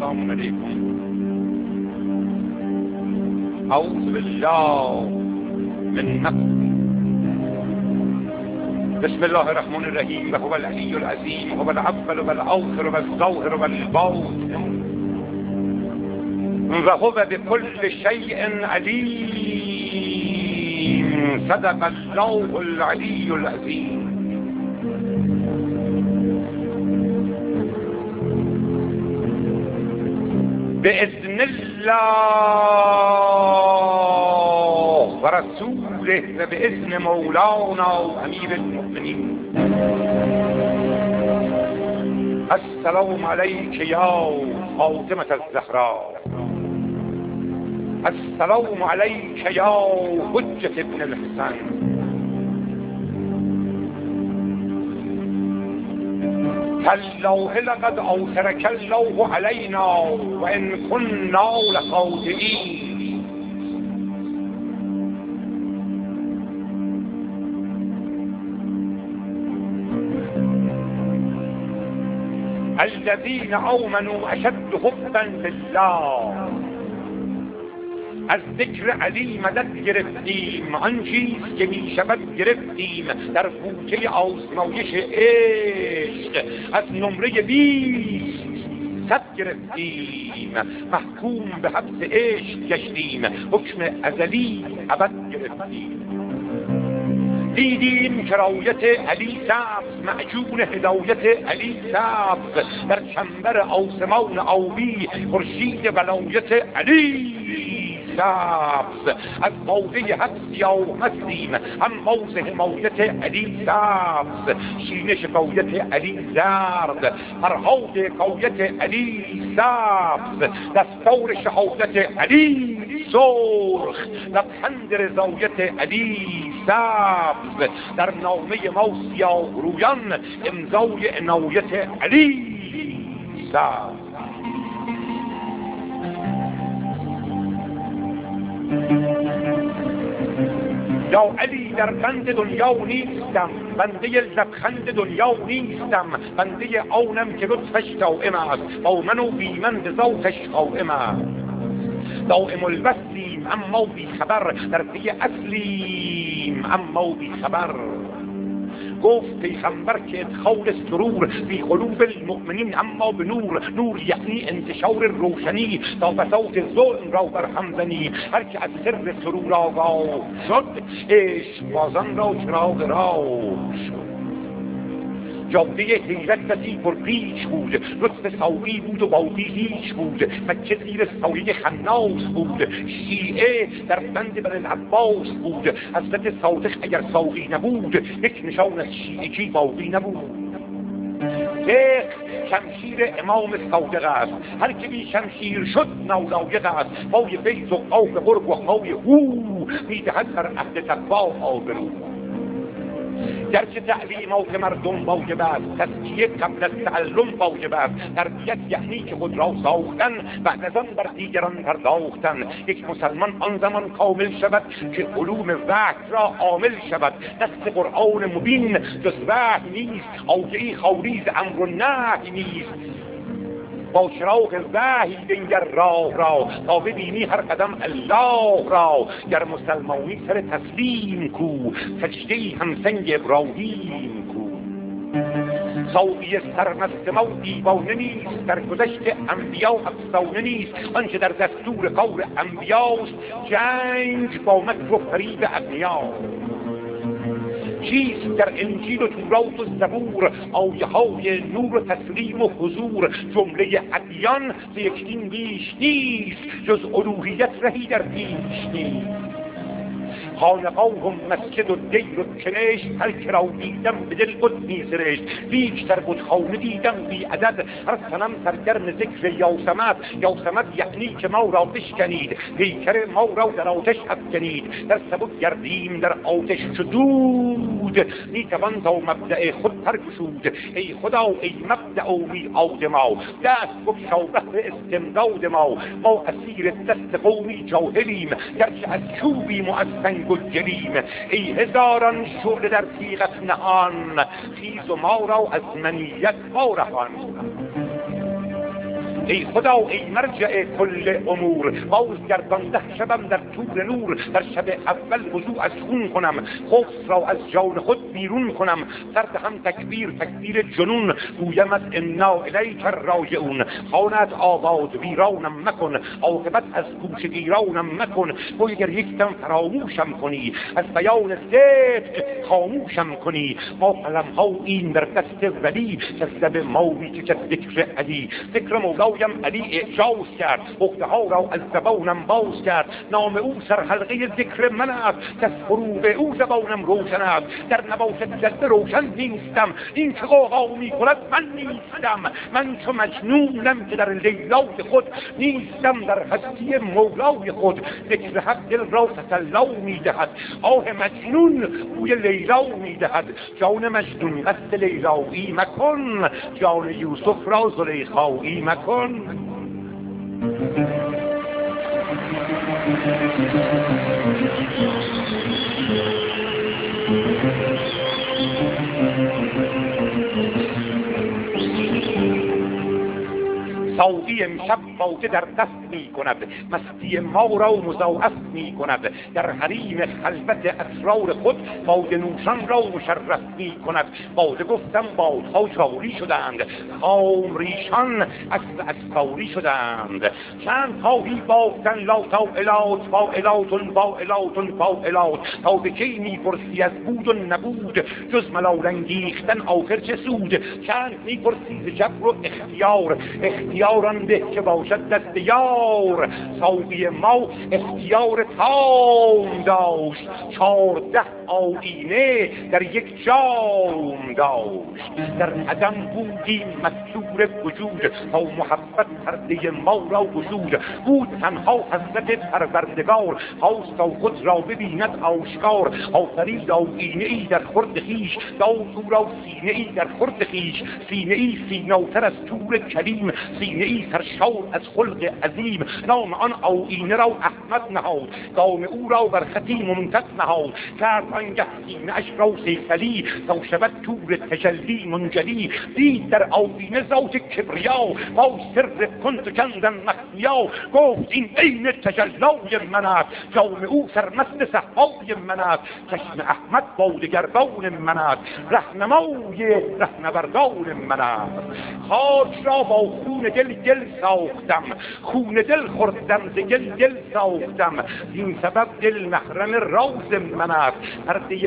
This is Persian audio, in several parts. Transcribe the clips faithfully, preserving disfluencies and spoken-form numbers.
السلام علیکم. اعوذ بالله من نفس. بسم الله الرحمن الرحیم. و هو العلی العظیم هو الاول و الاخر و الظاهر و الباطن و هو بكل شیء علیم. صدق الله العلی العظیم. بإذن الله و رسوله و بإذن مولانا امیر المؤمنین. السلام علیک یا فاطمة الزهراء. السلام علیک یا حجة ابن الحسن. تالله لقد اوثرك الله علينا وان كنا لخاطئين. الذين آمنوا اشد حبا بالله. از ذکر علی مدد گرفتیم، آن چیز که می شود گرفتیم در بوته آزمایش عشق. از نمره بیست صد گرفتیم، محکوم به حبس عشق گشتیم، حکم ازلی ابد گرفتیم. دیدیم که رایت علی سبز، معجون هدایت علی سبز، در چنبر آسمان آبی خورشید ولایت علی سبز. از باده حبسی آمدیم، هم باز حمایت علی سبز، شینش قایت علی زرد، فرهاد قایت علی سبز، دستار شهادت علی سرخ، لبخند رضایت علی سبز. در نامه ما سیاه رویان امضای عنایت علی سبز. یا علی در بند دنیا نیستم، بنده لبخند دنیا نیستم، بنده آنم که لطفش دائم است، با من و بی من به ذاتش قائم است. دائم الوصلیم اما بی خبر، در پی اصلیم اما بی خبر. گفت پیغمبر که ادخال سرور فی قلوب المؤمنین اما به نور. نور یعنی انتشار روشنی، تا بساط ظلم را بر هم زنی. هر که از سر سرور آگاه شد، عشق بازان را چراغ راه شد. جاده حیرت بسی پر پیچ بود، لطف ساقی بود و باقی هیچ بود. مکه زیر سایه خناس بود، شیعه در بند بن العباس بود. حضرت صادق اگر ساقی نبود، یک نشان از شیعگی باقی نبود. یک شمشیر امام صادق است، هر که بی شمشیر شد نالایق است. پای بیض و آب قرب و های هو، میدهد بر عهد تقوا آبرو. گرچه تعلیمات مردم واجب است، تزکیه قبل از تعلم واجب است. تربیت یعنی که خود را ساختن، بعد از آن بر دیگران پرداختن. یک مسلمان آن زمان کامل شود که علوم وحی را عامل شود. دست قرآن مبین جز وحی نیست، آیه‌ای خالی ز امر و نهی نیست. با چراغ وحی بنگر راه را، تا ببینی هر قدم الله را. گر مسلمانی سر تسلیم کو، سجده‌ای همسنگ ابراهیم کو. ساقی سرمست ما دیوانه نیست، در گذشت انبیا افسانه نیست. آنچه در دستور قول انبیاست، جنگ با مکر و فریب اغنیاست. چیست در انجیل و تورات و زبور، آیه های نور و تسلیم و حضور. جمله ادیان ز یک دین بیش نیست، جز الوهیت رهی در پیش نیست. خانقاه و مسجد و دیر و کنشت، هر که را دیدم به دل خود می‌سرشت. لیک در بتخانه دیدم بی عدد، هر صنم سرگرم ذکر یاسمد. یاسمد یعنی که ما را بشکنید، پیکر ما را در آتش افکنید. در سبک گردیم در آتش شدود، میتوان تا مبدأ خود ترک شود. ای خدا ای مبدأ و میعاد ما، دست بگشا بهر استمداد ما. ما اسیر دست قومی جاهلیم، گرچه از چوبیم و از سنگ و گلیم. ای هزاران شعله در تیغت نهان، خیز و ما را از منیت وارهان. ای خدا ای مرجع کل امور، بازگردانده شبم در طور نور. در شب اول وضو از خون کنم، خبث را از جان خود بیرون کنم. سرد هم تکبیر تکبیر جنون، گویم از انا الیک راجعون. خانت آباد ویرانم مکن، عاقبت از گوش گیرانم مکن. تو اگر یک دم فراموشم کنی، از بیان صدق خاموشم کنی. ما قلم ها این در دست ولی، کذب ما میکشد ذکر علی. ذکر مولایم علی اعجاز کرد، عقده ها را از زبانم باز کرد. نام او سر حلقه ذکر من است، که از حروف او زبانم روشن است. در نباشد جلوه روشن نیستم، این که غوغا می کند من نیستم. من چو مجنونم که در لیلای خود نیستم، در هستی مولای خود. ذکر حق دل را تسلا می دهد، آه مجنون بوی لیلا می دهد. جان مجنون قصد لیلایی مکن، جان یوسف را زلیخایی مکن. ساقی امشب باده در دست می کند، مستی ما را مضاعف می کند. در حریم خلوت اسرار خود، باده نوشان را مشرف می کند. باده گفتم بادها جاری شدند، خام ریشان اصل اسکاری شدند. چند خواهی بافتن لا تا الات، با الاتون با الاتون با الات. تا به کی می پرسی از بود و نبود، جز ملال انگیختن آخر چه سود. چند می پرسی ز جبر و اختیار، اختیاران به که باشد دست یار. ساقی ما اختیار تام داشت، چارده آینه در یک جام داشت. در عدم بودیم مستور وجود، تا محبت پرده ما را گشود. بود تنها حضرت پروردگار، خواست تا خود را ببیند آشکار. آفرید آینه ای در خورد خویش، داد او را سینه ای در خورد خویش. سینه ای سیناتر از طور کلیم، سینه ای سرشار از خلق عظیم. نام آن آینه را احمد نهاد، گام او را بر خطی ممتد نهاد. کرد آنگه سینه اش را سیفلی، تا شود طور تجلی منجلی. دید در آینه ذات کبریا، با سر کنت کندن مخفیا. گفت این عین تجلای من است، جام او سرمست صحبای من است. چشم احمد بادگردان من است، رهنمای رهنوردان من است. خاک را با خون دل گل ساختم، خون دل خوردم ز گل گل ساختم. این سبب دل محرم راز من است، پرده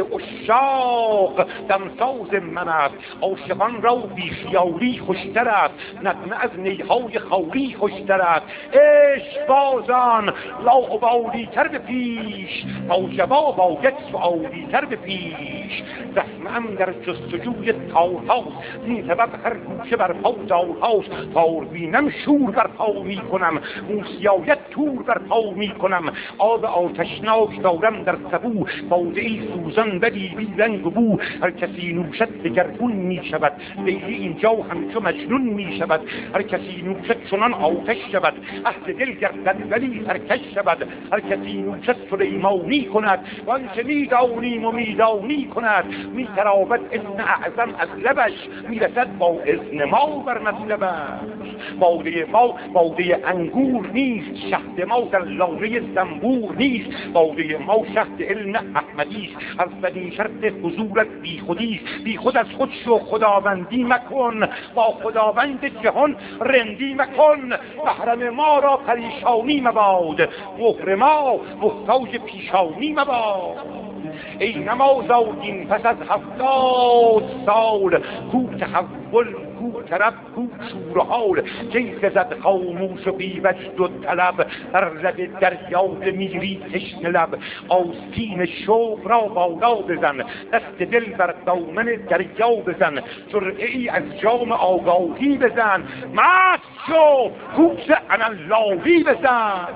عشاق دمساز من است. عاشقان را بی خیالی خوشتر است، نغمه از نیهای خالی خوشتر است. عشق بازان لاابالی تر به پیش، تا جواب آید سؤالی تر به پیش. زخمه‌ام در جستجوی تارهاست، این سبب هر گوشه بر پا دارهاست. تار بینم شور بر پا می کنم، موسیایت تور بر پا می کنم. آب آتشناک دارم در سبو، باده ای سوزان ولی بی رنگ و بو. هر کسی نوشد دگرگون می شود، لیلی اینجا همچو مجنون می شود. هر کسی نوشد چنان آتش شود، اهل دل گردد ولی سرکش شود. هر کسی نوشد سلیمانی کند، وانچه می دانیم و می دانی کند. می تراود ابن اعظم از لبش، می رسد با اذن ما بر مطلبش. باده ما باده انگور نیست، شهد ما در لانه زنبور نیست. باده ما شهد علم احمدی است، از بدین شرط حضورت بی خودی است. بی خود از خود شو خداوندی مکن، با خداوند جهان رندی مکن. محرم ما را پریشانی مباد، مهر ما محتاج پیشانی مباد. ای نماز آدین پس از هفتاد سال، کو تحول کو طرب کو شور و حال. جیسه زد خاموش و بی وجد و طلب، بر لب دریا میری تشنه لب. آستین شوق را بالا بزن، دست دل بر دامن دریا بزن. جرعه ای از جام آگاهی بزن، مست شو کوس اناللهی بزن.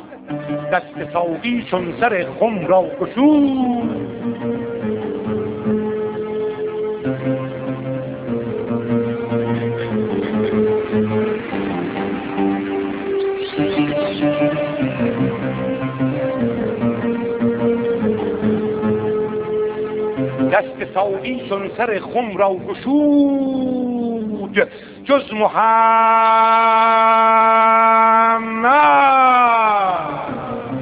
دست ساقی چون سر خم را گشود، دست ساقی چون سر خم را گشود. جز محمد محمد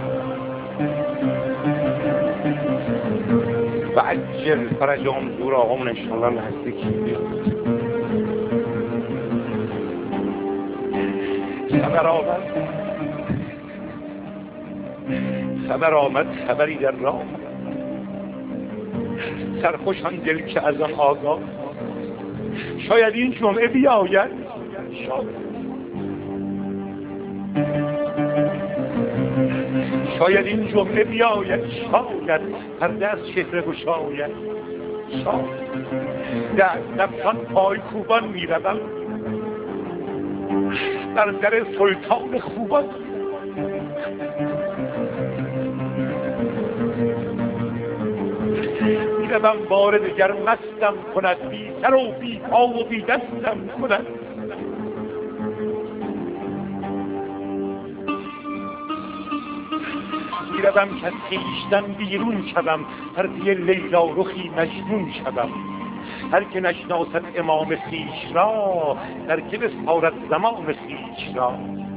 و عجل فرجهم دور آقامون انشاءالله نزدیک خبر آمد خبر آمد خبری در راه سرخوشان دل که از آن آگاه شاید این جمعه بیاید شاید شاید این جمعه بیاید شاید پرده از چهره گشاید شاید در نفسان پای کوبان میروم در در سلطان خوبان میروم بار دگر مستم کند بی سر و بی پا و بی دستم کند میروم که از خویشتن بیرون شوم پرده لیلا رخی مجنون شوم هر که نشناسد امام خویش را در که بسپارد زمان خویش را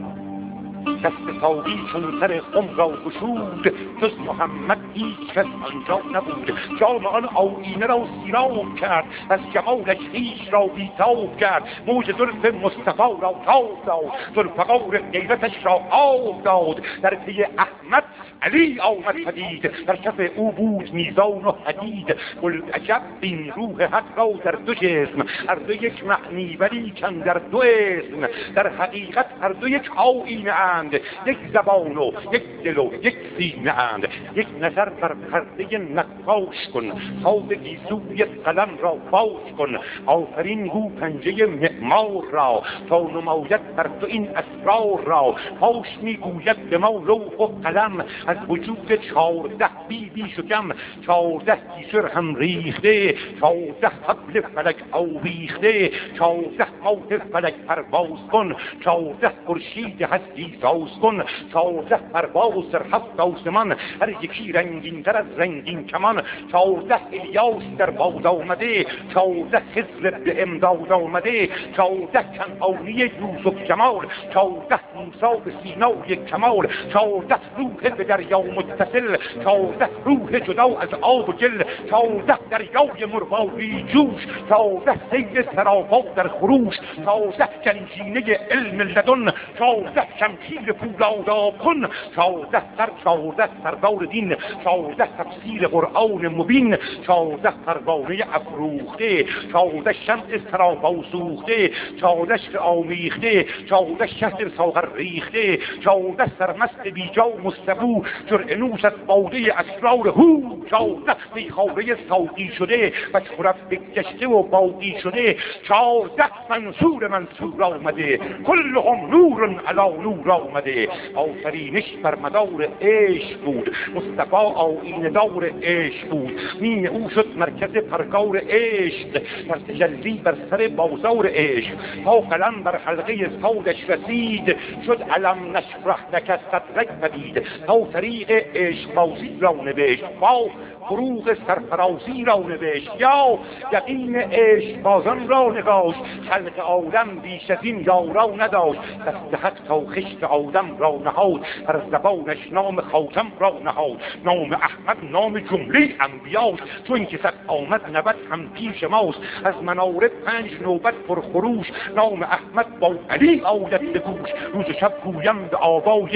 کس به ساقی چون سر خم را گشود جز محمد هیچ کس آنجا نبود جام آن آیینه را سیراب کرد از جمالش خویش را بیتاب کرد موج زلف مصطفی را تاب داد ذوالفقار غیرتش را آب داد در پی احمد علی آمد پدید در کف او بود میزان و حدید بوالعجب این روح حق را در دو جسم هر دو یک معنی ولیکن در دو اسم در حقیقت هر دو یک آیینه اند یک زبان و یک دل و یک سینه اند یک نظر بر پرده نقاش کن تاب گیسوی قلم را باز کن آفرین گو پنجه معمار را تا نماید بر تو این اسرار را پاش میگوید به ما لوح و قلم از وجود چارده بی بی شکم چارده گیسر هم ریخته چارده حبل فلک آویخته چارده ماه فلک پرواز کن چارده خورشید هستی ساز کن چارده پرواز در هفت آسمان هر یکی رنگین تر از رنگین کمان چارده الیاس در باد آمده چارده خضر به امداد آمده چارده کنعانی یوسف جمال چارده موسی به سینای کمال چارده روح به دریا متصل چارده روح جدا از آب و گل چارده دریای مرواری جوش چارده سیل سراپا در خروش چارده گنجینه علم لدن چارده شمشیر پولاد کن چارده سر چارده سردار دین چارده تفسیر قرآن مبین چارده پروانه افروخته چارده شمع سراپا سوخته چارده شر آمیخته چارده شهر ساغر ریخته چارده سرمست بیجا مستبو جرعه نوش از باده اسرار هو چارده میخواره ساقی شده و چرف بگشته و باقی شده چارده منصور منصور آمده کلهم نور علی نور آمده آفرینش بر مدار عشق بود مصطفی آیینه دار عشق بود میم او شد مرکز پرگار عشق در تجلی بر سر بازار عشق تا قلم بر حلقه صودش رسید شد علم نشرح لک صدرک پدید تا طریق عشق بازی را نوشت با فروغ سرفرازی را نوشت یا یقین عشق بازان را نگاشت خلق آدم بیش از این یارا نداشت دست حق تا خشت آدم را نهاد بر زبانش نام خاتم را نهاد نام احمد نام جمله انبیاست چون که صد آمد نبد هم پیش ماست از مناره پنج نوبت پرخروش نام احمد با علی آید به گوش روز شب گویم به آوای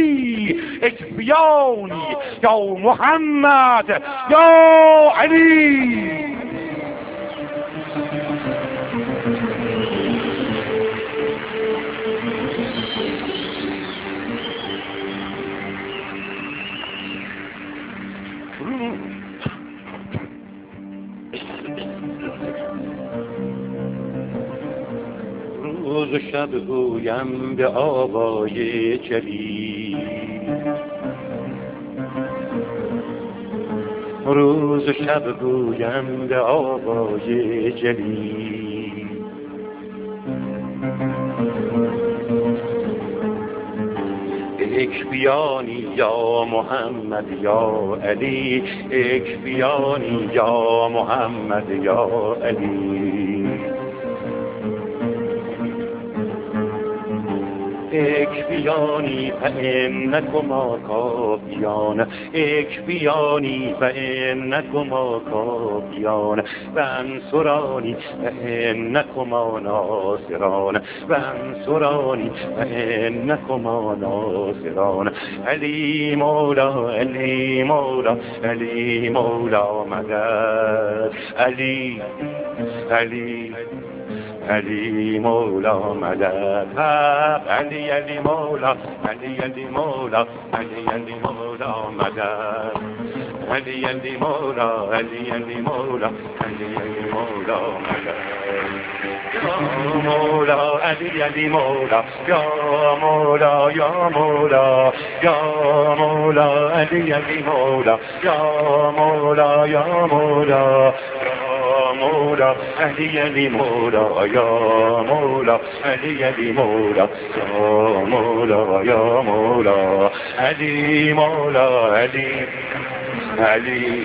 جلی اکبیانی یا محمد یا علی روز و شب گویم به آوای جلی روز و شب گویم به آوای جلی ایک بیانی یا محمد یا علی ایک بیانی یا محمد یا علی ایک یک بیانی فإنكما کافیان، یک بیانی فإنكما کافیان و انصرانی فإنكما ناصران و انصرانی فإنكما ناصران. علی مولا علی مولا علی مولا مدد، علی علی علی مولا مدد، علی علی مولا علی علی مولا علی علی مولا مدد، علی علی مولا علی علی مولا علی علی مولا مدد. یا مولا علی علی مولا یا مولا یا مولا یا مولا علی علی مولا یا مولا یا مولا مولا علی علی مولا یا مولا علی علی مولا یا مولا یا مولا علی مولا علی علی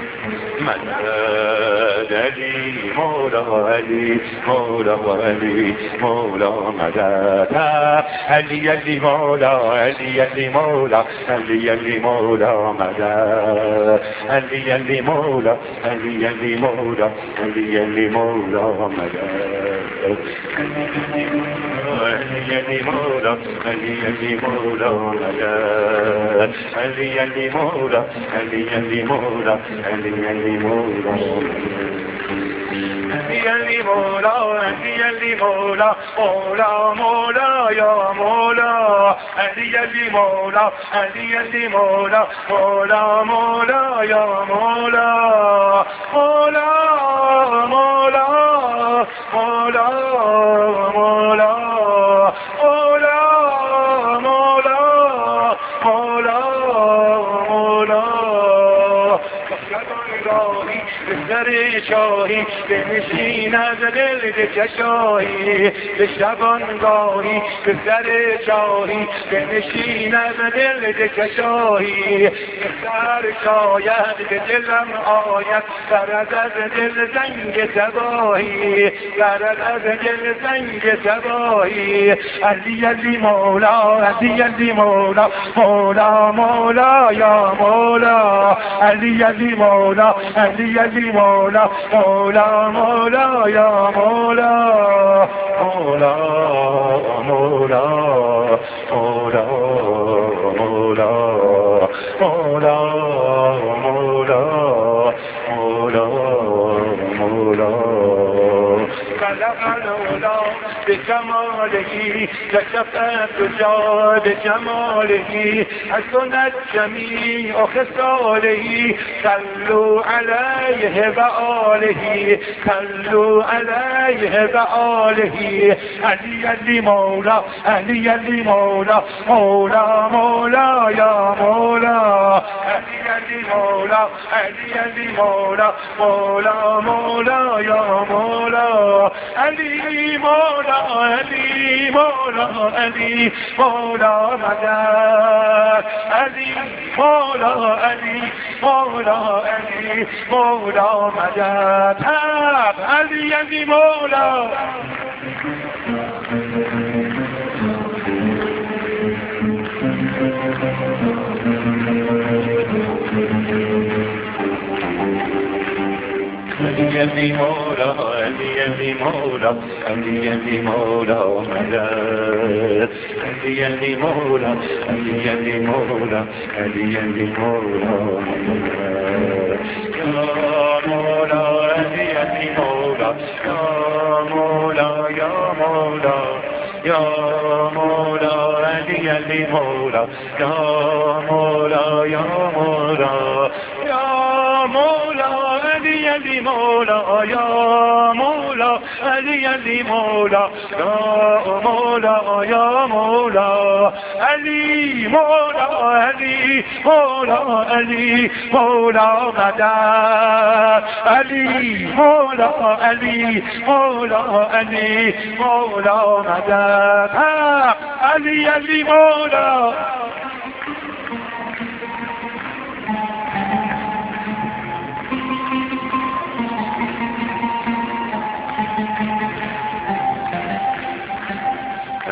مدد، علی مولا علی مولا علی مولا مدد، علی علی مولا علی علی مولا علی علی مولا مدد، علی علی مولا علی علی مولا علی علی مولا مدد، علی علی مولا علی علی مولا مدد، علی علی مولا علی علی مولا علی علی مولا علی علی مولا علی علی مولا مولا مولا یا مولا علی علی مولا علی علی مولا مولا مولا یا مولا مولا مولا مولا مولا مولا مولا مولا مولا بسر شاهی بنشیند دل دکشاهی، به شبانگاهی به سر شاهی بنشیند دل دکشاهی، به سر شاید به دلم آید برد از دل زنگ تباهی، برد از دل زنگ تباهی. علی علی مولا علی علی مولا مولا مولا یا مولا علی علی مولا علی علی مولا مولا مولا یا مولا مولا مولا مولا مولا مولا مولا مولا مولا خلق الأولى بجماله كشف الدجى بجماله حسنت جميع خصاله صلوا عليه وآله صلوا عليه وآله علی علی مولا علی علی مولا مولا مولا یا مولا علی علی مولا علی علی مولا مولا مولا یا مولا علی مولا علی مولا علی مولا مدد، علی مولا علی مولا علی مولا مدد، علی علی مولا علی علی مولا علی علی مولا علی علی مولا مدد، علی علی مولا علی علی مولا علی علی مولا مدد، یا مولا علی علی مولا یا مولا یا مولا یا مولا علی علی مولا یا مولا یا مولا یا مولا علی علی مولا یا مولا علی علی مولا یا مولا یا مولا علی مولا علی مولا علی مولا مدد، علی مولا علی مولا علی مولا مدد، علی علی مولا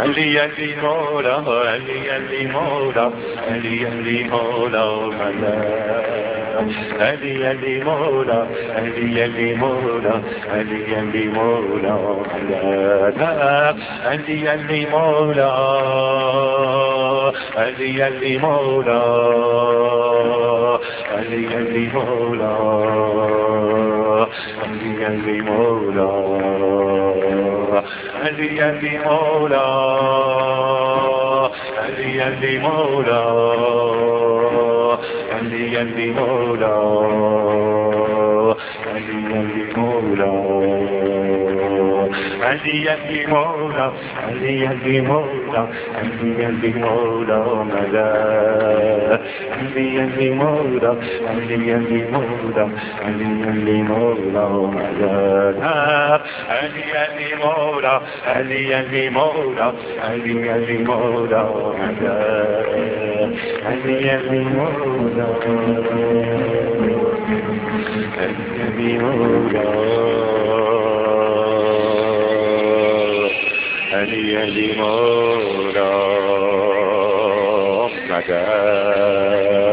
علی علی مولا علی علی مولا علی علی مولا علی علی مولا علی علی مولا علی علی مولا علی علی مولا علی علی مولا علی علی مولا علی علی مولا علی علی مولا علی علی مولا علی علی مولا علی علی مولا علی علی مولا علی علی مولا علی علی مولا مدد علی علی مولا علی علی مولا علی علی مولا مدد علی علی مولا علی علی مولا علی علی مولا مدد علی علی مولا علی علی مولا علی علی مولا مدد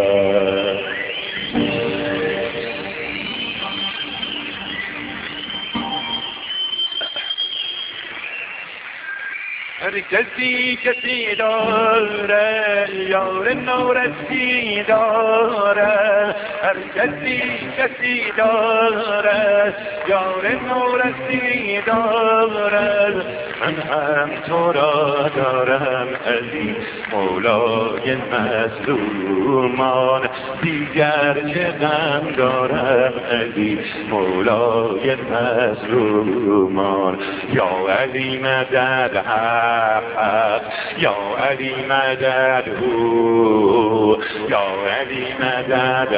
هر کسی کسی داره یار نورسی داره هر کسی کسی داره یار نورسی داره من هم تو را دارم علی مولای مظلومان دیگر چه غم دارم علی مولای مظلومان یا علی مدد حق یا علی مدد هو یا علی مدد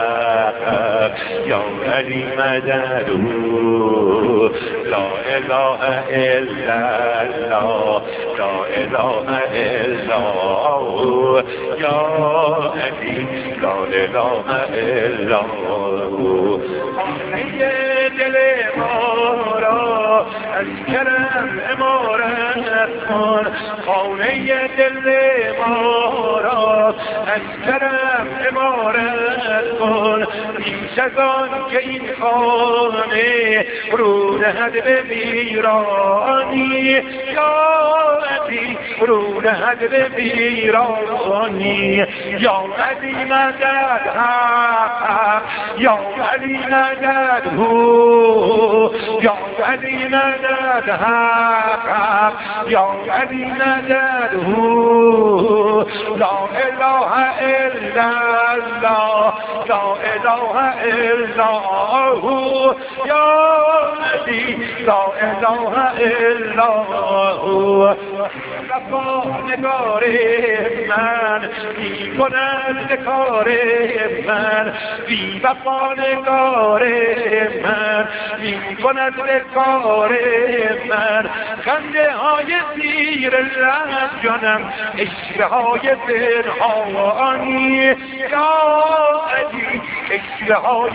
حق یا علی مدد هو لا اله الا الله لا اله الا الله یا علی لا اله الا الله دل ما را از کرم امارت کن خانه دل ما را از کرم امارت کن پیش از آن که این خانه رو دهد به ویرانی یا علی رو دهد به ویرانی یا علی مدد حق یا علی مدد هو یا علی مدد حق یا علی مدد هو لا اله الا الله لا اله الا هو یا علی لا اله الا هو وفا نگار من می کند کار من بی وفا نگار من می کند کار من خنده های زیر لب جانم عشقه های پنهانی یا علی عشقه های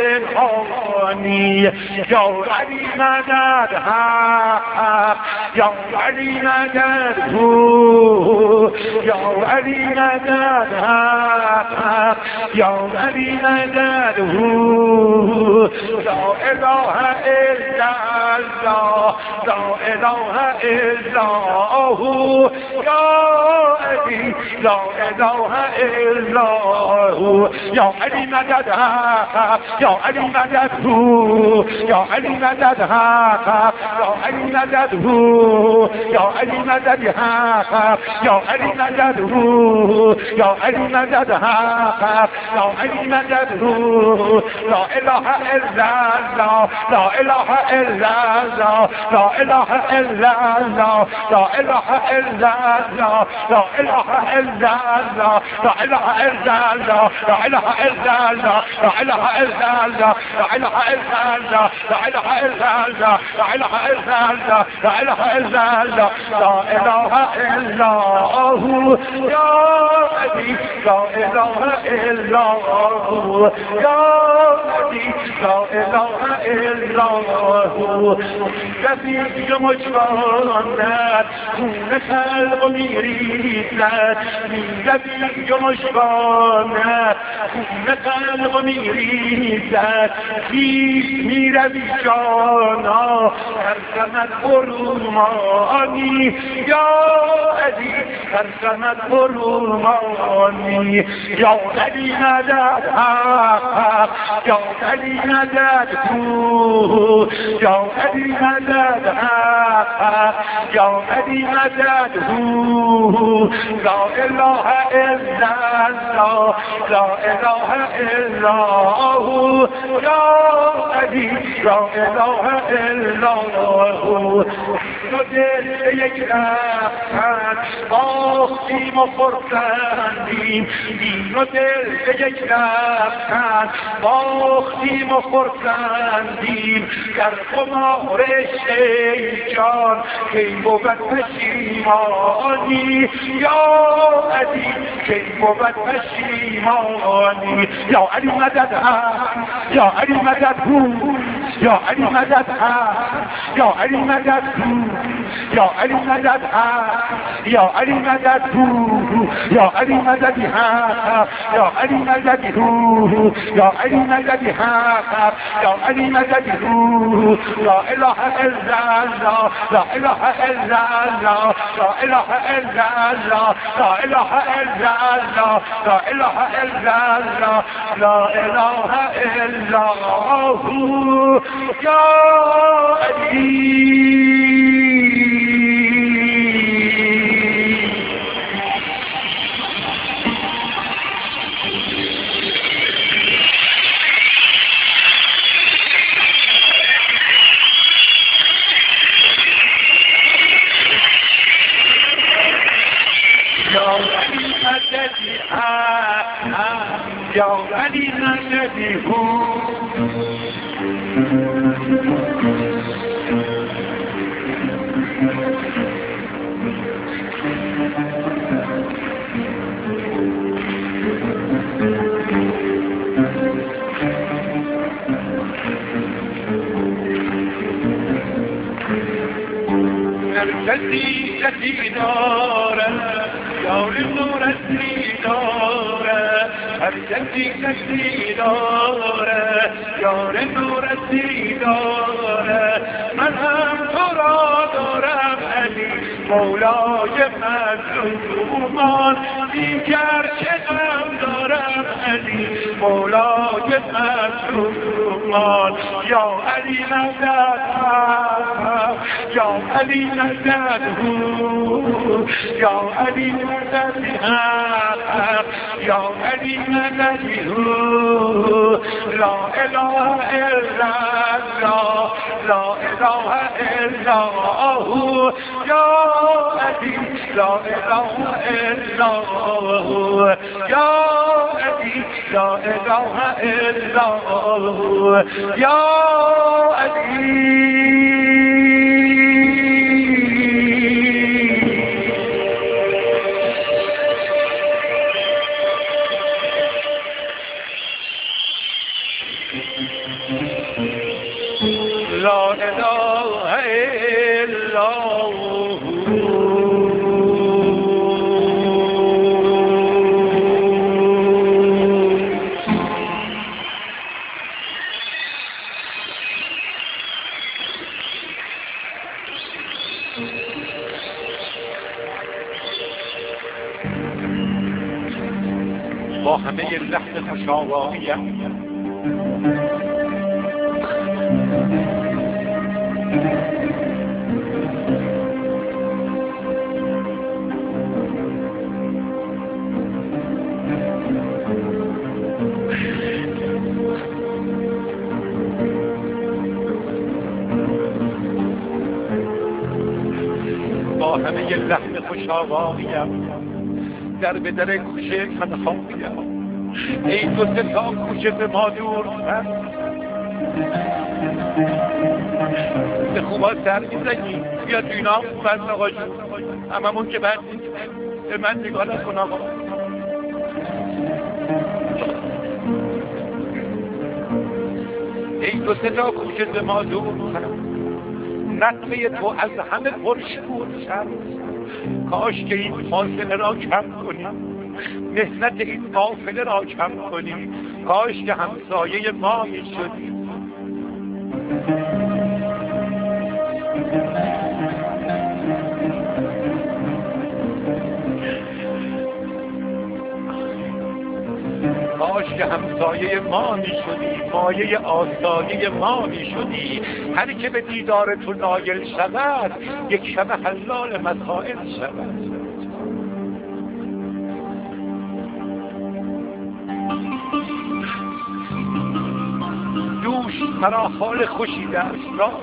پنهانی یا علی مدد حق یا علی مدد هو یا علی مدد حق یا علی مدد هو لا اله الا الله لا اله الا هو یا علی لا اله الا هو یا علی مدد حق یا علی مدد هو یا علی مدد حق یا علی مدد هو یا علی مدد حق یا علی مدد هو یا علی مدد حق یا علی مدد هو لا اله الا الله لا اله الا الله لا اله الا الله لا اله الا الله لا اله الا الله لا اله الا الله لا اله الا الله لا اله الا الله لا اله الا الله لا اله الا الله لا اله الا الله لا اله الا الله لا اله الا الله یا علی لا اله الا الله یا علی لا اله الا الله رفیق مجبانت خون قلب میریزد رفیق مجبانت خون قلب میریزد کیست میروی جانا هر زمت برمانی یا علی هر زمت برمانی یا علی مدد حق یا علی مدد هو یا علی مدد حق یا علی مدد هو لا اله الا الله لا اله الا الله یا علی لا اله الا الله تو دل یک لحظت باختیم و خرسندیم این و دل یک لحظت باختیم و خرسندیم در خمار شیطان کی بود پشیمانی یا علی کی بود پشیمانی یا علی مدد یا علی مدد هو یا علی مدد یا علی مدد هو یا علی مدد یا علی مدد هو یا علی مدد یا علی مدد هو یا علی مدد یا علی مدد هو لا اله الا الله لا اله الا الله لا اله الا الله لا اله الا الله لا اله الا الله لا اله الا الله یا علی یا علی مددی هو مرکزی کسی دارد یار نورتی دارد هر کسی کسی دارد یار نورتی دارد من هم تو را دارم علی مولای مظلومان دیگر چه غم دارم علی مولای مظلومان یا علی مدد یا علی مدد هو یا علی مدد حق یا علی مدد هو لا اله الا الله لا اله الا الله یا علی لا اله الا الله یا علی لا اله الا الله یا علی لا اله الا با همه لحن خوشآواییم با همه لحن خوشآواییم در به در کوچه تنهاییم ای دو سه تا کوچه به ما دور هست به خوبا سر میزنی بیا تو اینا هم خوب هست آقا جون هممون که بد نیست به من نگاه نکن آقا ای دو سه تا کوچه ز ما دورتر نطفه تو از همه پرشورتر کاش که این فاصله را کم کنی محنت این قافله را کم کنی کاش که همسایه ما می شدی کاش که همسایه ما می شدی مایه آسایه ما می شدی هر که به دیدار تو نایل شود یک شب حلال مسائل شود دوش مرا حال خوشی دست داد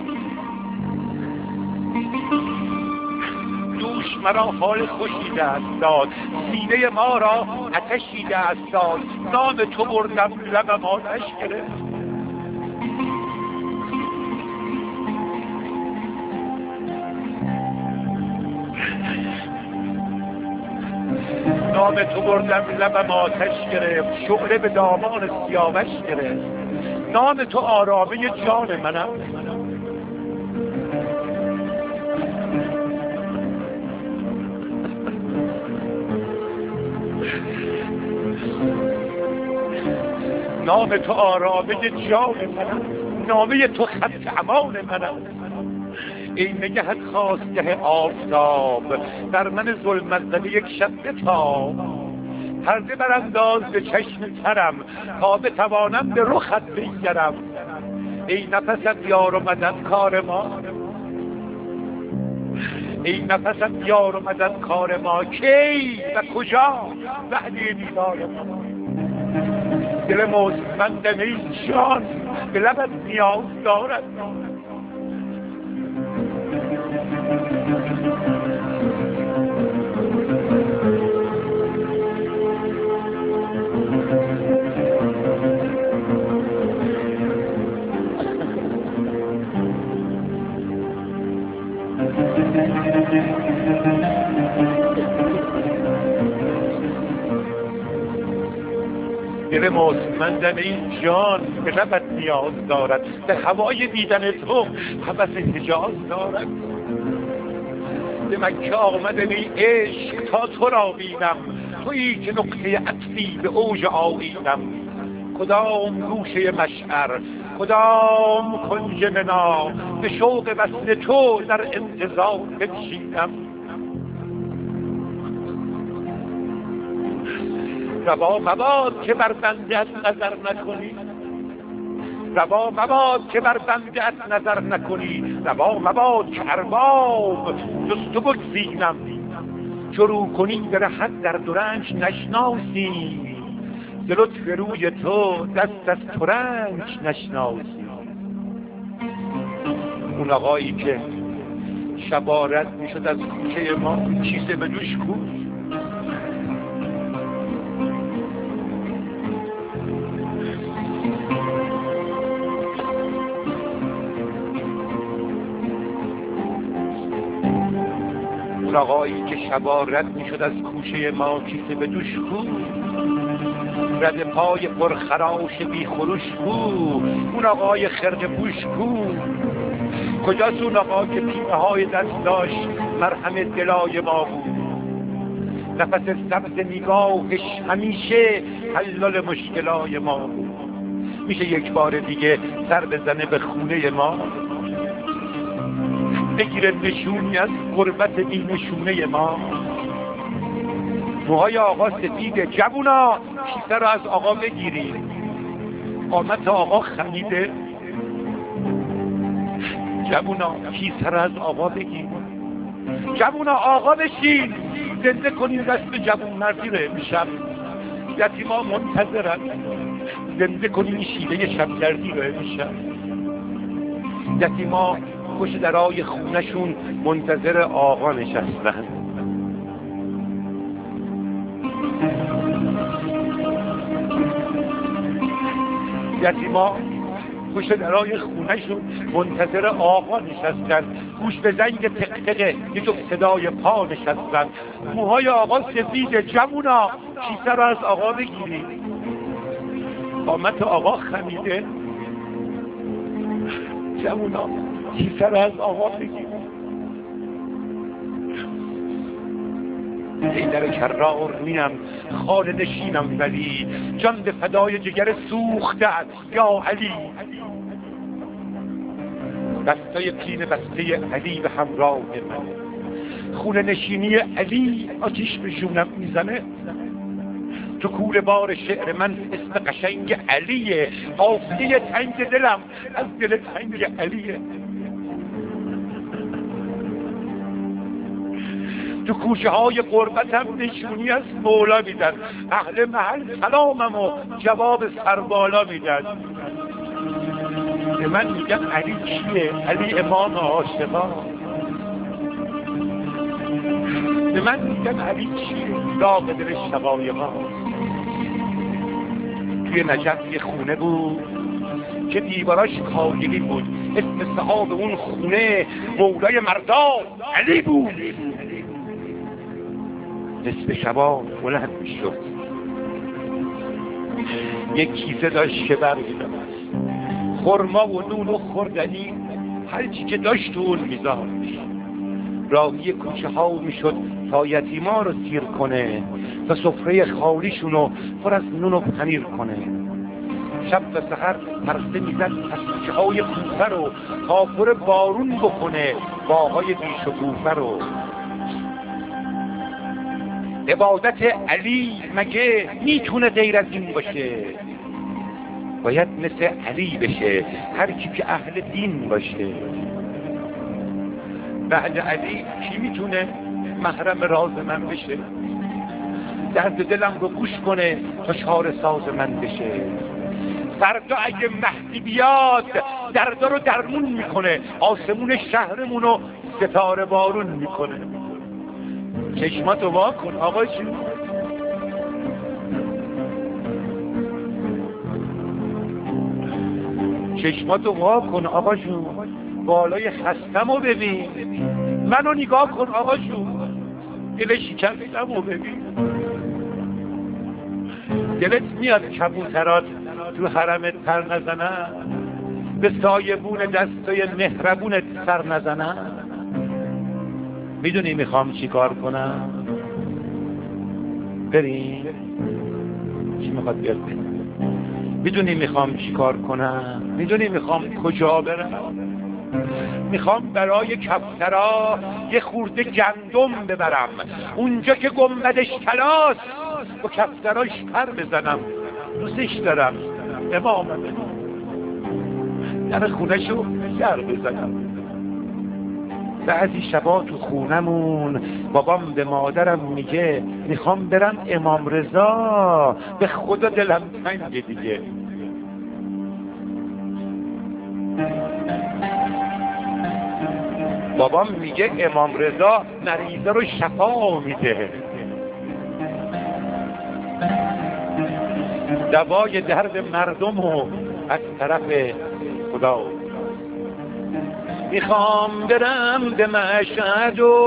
دوش مرا حال خوشی دست داد سینه ما را آتشی دست داد نام تو بردم لب مادش گرفت نام تو بردم لب آتش گرفت شعله به دامان سیاوش گرفت نام تو آرامه جان منم نام تو آرامه جان منم نامه تو خط امان منم ای نگهت خواسته آفتاب در من ظلمت زده یک شب بتاب پرده برانداز به چشم ترم تا بتوانم به رخت بنگرم ای نفست یار و مدد کار ما ای نفست یار و مدد کار ما کی و کجا وعده دیدار ما دل مستمندم ای جان به لبت نیاز دارد دل مستمندم این جان به لبت نیاز دارد به هوای دیدن تو هوس حجاز دارد به مکه آمدم ای عشق تا تو را بینم تویی که نقطه عطفی به اوج آیینم کدام گوشه مشعر کدام کنج منا به شوق وصل تو در انتظار بنشینم روا مباد که بر بنده‌ات نظر نکنی روا مباد که بر بنده‌ات نظر نکنی روا مباد که ارباب جز تو بگزینم چو رو کنی به رهت در درنج نشناسی ز لطف روی تو دست از ترنج نشناسی اون آقایی که شبا رد میشد از کوچه ما چیزه به دوش کو اون آقایی که شبا رد میشد از کوچه ما کیسه به دوش کو رد پای پرخراش بی خروش کو اون آقای خرقه پوش کو کجاست اون آقا که پیمه های دست داشت مرهم دلای ما بود نفس سبز نگاهش همیشه حلال مشکلای ما بود میشه یک بار دیگه سر بزنه به خونه ما بگیره نشونی از غربت بی نشونه ما موهای آقا سفیده جوونا کیسه رو از آقا بگیری قامت آقا خمیده جوونا کیسه رو از آقا بگیر جوونا آقا بشین زنده کنین دست جوون مردی رو امشب یتیما منتظرن زنده کنین شیوه شبگردی رو امشب یتیما پشت درای خونشون منتظر آقا نشستن یتیما پشت درای خونهشون منتظر آقا نشستن، گوش به زنگ تقتقه یه جفت صدای پا نشستن. موهای آقا سفیده، جوونا کیسه رو از آقا بگیری. قامت آقا خمیده، جوونا کیسه رو از آقا بگیری. حیدر کرار نیم خانه نشینم ولی جان به فدای جگر سوخته یا علی. بستای پین بسته علی به همراه من، خونه نشینی علی آتیش به جونم میزنه. تو کوره بار شعر من اسم قشنگ علیه، آفته تنگ دلم از دل تنگ علیه. تو کوچه های قربتم نشونی از مولا میدن، اهل محل سلامم و جواب سربالا میدن. به من میگن علی کیه؟ علی امام عاشقان. به من میگن علی کیه؟ داغ دل شقایقان. توی نجف یه خونه بود که دیواراش کاهلی بود، اسم صاحب اون خونه مولای مردان علی بود. نصف شبا بلند میشد، یک کیسه داشت که برمیدم خرما و نون و خوردنی، هر چی که داشت تو اون میذاشت. راهی کوچه ها میشد تا یتیما رو سیر کنه، تا سفره خالیشون رو پر از نون و پنیر کنه. شب و سحر پرسه میزد از کوچه های کوفه رو تا پر بارون بکنه باهای بیش و کوفه رو. عبادت علی مگه میتونه غیر از این باشه؟ باید مثل علی بشه هر کی که اهل دین باشه. بعد علی کی میتونه محرم راز من بشه؟ درد دلم رو گوش کنه تا چاره ساز من بشه. فردا اگه مهدی بیاد دردا رو درمون میکنه، آسمون شهرمون رو ستاره بارون میکنه. چشماتو وا کن آقا جون، چشماتو وا کن آقا جون، بالای خستمو ببین، منو نگاه کن آقا جون، دل شکستمو ببین. دلت میاد کبوترات تو حرمت پر نزنن، به سایبون دستای مهربونت سر نزنن؟ میدونی میخوام چی کار کنم؟ بریم؟ چی میخواد بیاد بریم؟ میدونی میخوام چی کار کنم؟ میدونی میخوام کجا برم؟ میخوام برای کفترا یه خورده گندم ببرم، اونجا که گنبدش کلاست با کفتراش پر بزنم. دوستش دارم امامم، در خونهشو در بزنم. بعضی شبا تو خونمون بابام به مادرم میگه میخوام برم امام رضا، به خدا دلم تنگه دیگه. بابام میگه امام رضا مریضه رو شفا میده، دوای درد مردم و از طرف خدا. میخوام برم به مشهد و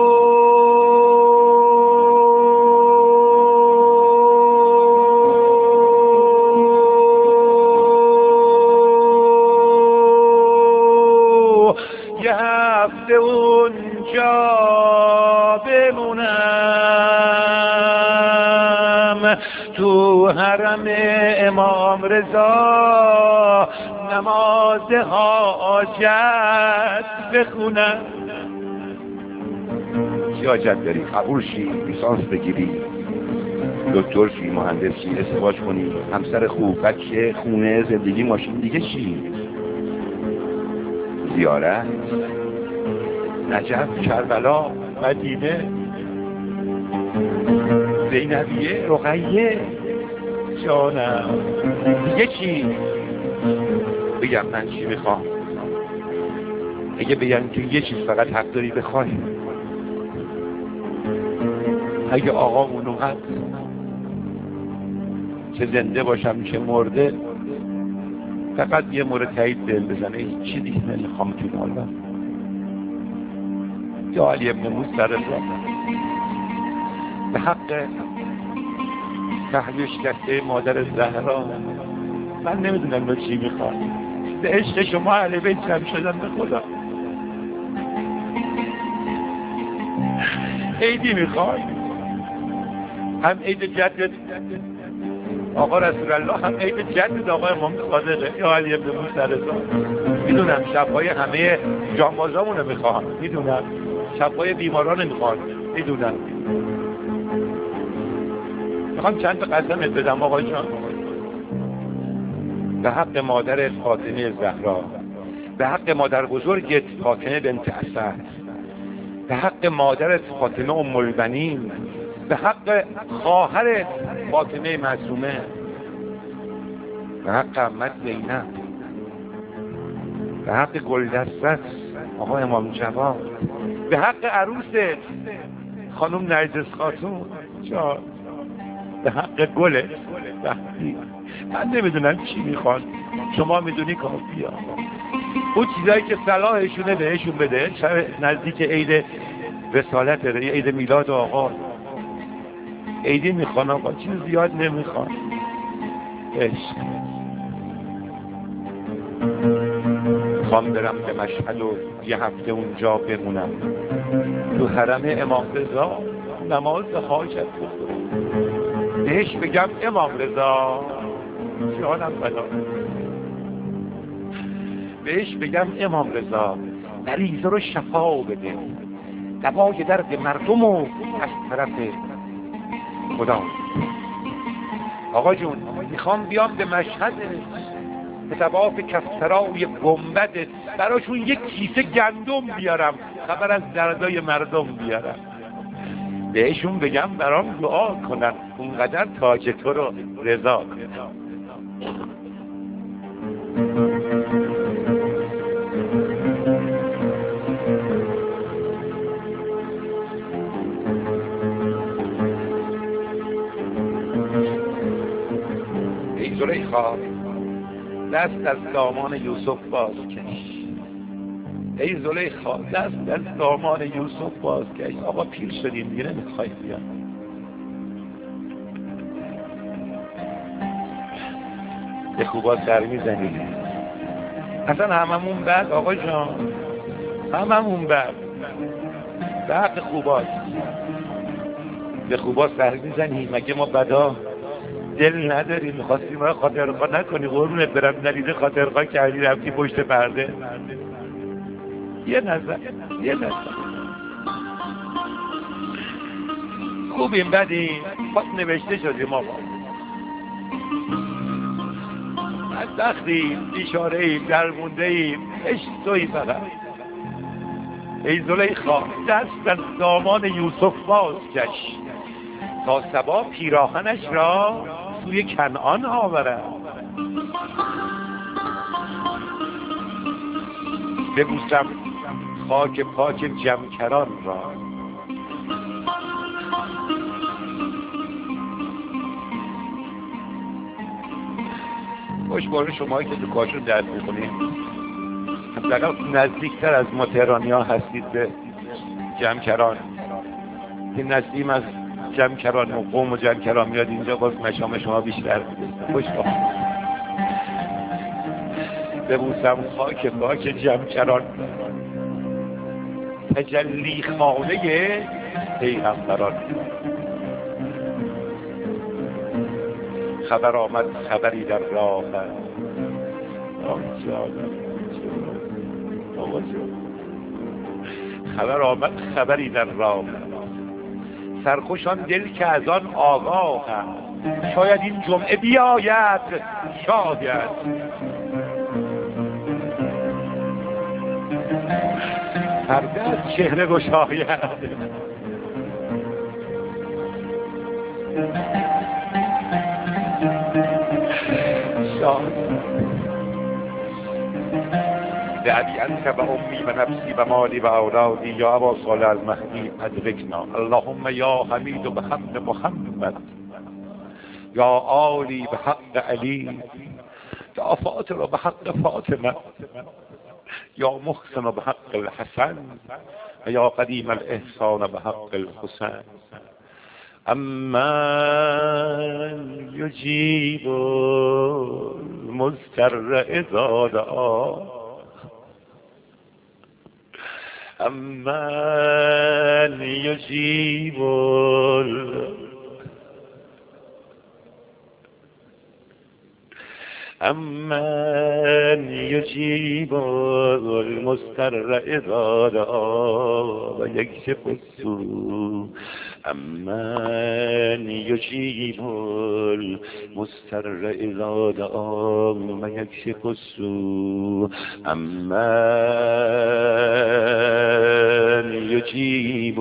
یه هفته اونجا بمونم، تو حرم امام رضا نماز حاجت بخونم. چی حاجت داری؟ قبول شی، لیسانس بگیری، دکتر شی، مهندس شی، ازدواج کنی، همسر خوب، بچه، خونه، زندگی، ماشین، دیگه چی؟ زیارت، نجف، کربلا، مدینه، زینبیه، رقیه، جانم، دیگه چی؟ بگم من چی میخوام؟ اگه بگم که یه چیز فقط حق داری بخوای، اگه آقامون اومد چه زنده باشم چه مرده فقط یه مورد تایید دل بزنه، هیچ چیزی نمیخوام تو مالا. یا علی ابن موسی رضا به حق تحویل شکسته مادر زهرا، من نمیدونم رو چی میخواد. به عشق شما اهل بیت جمع شدن به خدا. عیدی میخواد، هم عید جدت آقا رسول الله، هم عید جدت آقا امام صادقه یا علی ابن موسی رضا. میدونم شبهای همه جانبازامون رو میخوام، میدونم شبهای بیماران میخوام، میدونم. میخوام چند تا قسمت بدم آقا جان. به حق مادر فاطمه زهرا، به حق مادر بزرگت فاطمه بنت اسد، به حق مادرت فاطمه ام البنین، به حق خواهرت فاطمه معصومه، به حق عمت زینب، به حق گلدستت آقا امام جواد، به حق عروست خانم نرجس خاتون جان، به حق گلت وقتی من نمیدونم چی میخوان، شما میدونی کافیه. اون چیزایی که صلاحشونه بهشون بده. نزدیک عید رسالت داره، عید میلاد آقا، عیدی میخوان آقا، چیز زیاد نمیخوان. عشق میخوام برم به مشهد و یه هفته اونجا بمونم، تو حرم امام رضا نماز حاجت بخورم، بهش بگم امام رضا جانم بلا، بهش بگم امام رضا مریض رو شفا بده، دوای درد مردم و از طرف خدا. آقا جون میخوام بیام به مشهد، به طواف کفترای گنبدت براشون یک کیسه گندم بیارم، خبر از دردای مردم بیارم، بهشون بگم برام دعا کنن، اونقدر تاج تو رو رضا کنن. ای زلیخا دست از دامان یوسف باز کش، ای زلیخا دست از دامان یوسف باز کش. آقا پیر شدیم دیگه نمیخوای بیا. یه خوبا سر میزنیم اصلا هممون بد آقا جان، هممون بد، به حق خوباست. به خوبا سر میزنیم مگه ما بدا دل نداریم؟ میخواستی ما خاطرخواه نکنی قربونت برم، ندیده خاطرخواه کردی رفتی پشت پرده. یه نظر یه نظر خوبیم بدیم پاک نوشته شدیم آقا، بدبختیم، بیچاره ایم، درمونده ایم، عشق تویی فقط. ای زلیخا دست از دامان یوسف باز کش، تا صبا پیراهنش را سوی کنعان آورد. ببوسم خاک پاک جمکران را، خوشباره شمایی که تو کاشون درد میکنید، حداقل نزدیکتر از ما تهرانی ها هستید به جمکران، که نسیم از جمکران و قوم و جمکران میاد اینجا، باز مشام شما بیشتر میده. خوشباره ببوسم خاک پاک جمکران، تجلی خانه پیغمبران. خبر آمد خبری در راه، خبر آمد خبری در راه، سرخوشان دل که از آن آگاه، شاید این جمعه بیاید شاید. پرده از چهره گشاید، شاید لأبی انت و امی و نفسی و مالی و اولادی یا ابا صالح المهدی ادرکنا. اللهم یا حمید به حق محمد، یا آلی به حق علی، مضاعفات را به حق فاطمه، یا محسن به حق الحسن و یا قدیم الاحسان به حق الحسین. امن یجیب المضطر اذا دعا، امن یجیب امن یجیب المضطر اذا دعا و یکشف السوء، امن یجیب المضطر اذا دعا و یکشف السوء، امن یجیب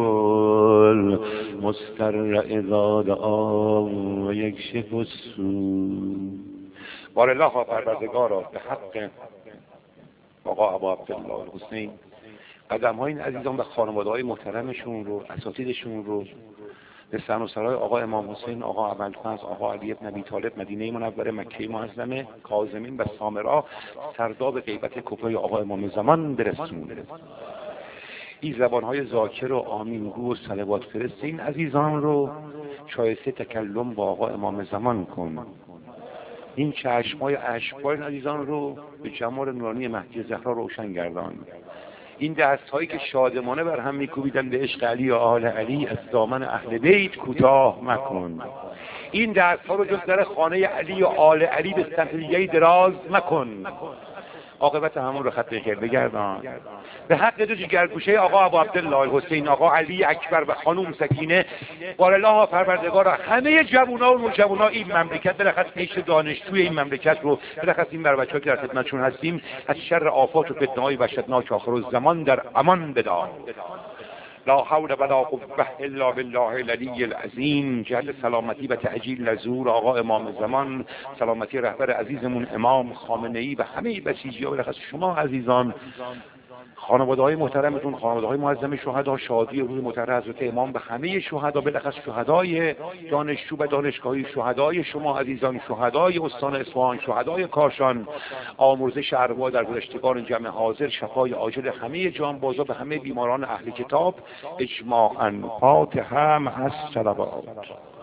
المضطر اذا دعا و یکشف السوء. بار الله پروردگارا به حق آقا ابا عبدالله الحسین قدم های این عزیزان و خانواده های محترمشون رو، اساتیدشون رو به سن و سرای آقا امام حسین، آقا ابوالفضل، آقا علی بن ابی طالب، مدینه منوره، مکه معظمه، کاظمین و سامرا، سرداب غیبت کبرای آقا امام زمان برسون. این زبانهای ذاکر و آمینگو و صلوات فرست این عزیزان رو شایسته تکلم با آقا امام زمان کن. این چشمای اشکبار عزیزان رو به جمال نورانی مهدی زهرا روشن گردان. این دستهایی که شادمانه بر هم میکوبیدن به عشق علی و آل علی از دامن اهل بیت کوتاه مکن. این دستها رو جز در خانه علی و آل علی به سمت دیگه دراز مکن. عاقبت همون رو خط خیر بگردان. به حق دو جگرگوشه آقا ابو عبدالله الحسین، آقا علی اکبر و خانوم سکینه، بار الله پروردگارا همه جوونا و نوجوانا این مملکت، بالاخص پیش دانشجوی این مملکت رو، بالاخص این بر بچه‌ها که در خدمتشون هستیم، از شر آفات و فتنه‌های وحشتناک آخر الزمان در امان بدار. لا حول ولا قوة الا بالله العلی العظیم. جهت سلامتی و تعجیل ظهور آقا امام زمان، سلامتی رهبر عزیزمون امام خامنه‌ای و همه بسیجی‌ها، بالاخص شما عزیزان، خانواده های محترمتون، خانواده های معظم شهدا، شادی روز مطهر حضرت امام به همه شهدا، بالاخص شهدای دانشجو و دانشگاهی، شهدای شما عزیزان، شهدای استان اصفهان، شهدای کاشان، آمرزش ارواح در گذشتگان جمع حاضر، شفای عاجل همه جانبازا به همه بیماران اهل کتاب اجماعاً. فاتحه مع الصلوات.